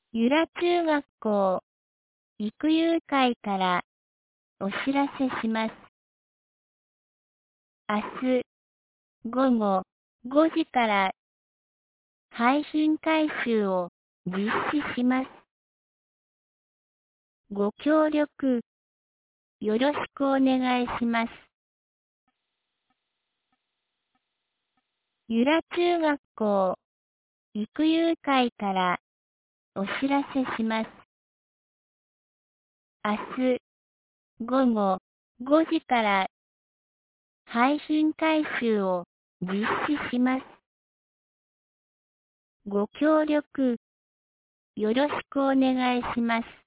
由良中学校育遊会からお知らせします。明日午後5時から配信回収を実施します。ご協力よろしくお願いします。由良中学校育遊会からお知らせします。明日午後5時から配信回収を実施します。ご協力よろしくお願いします。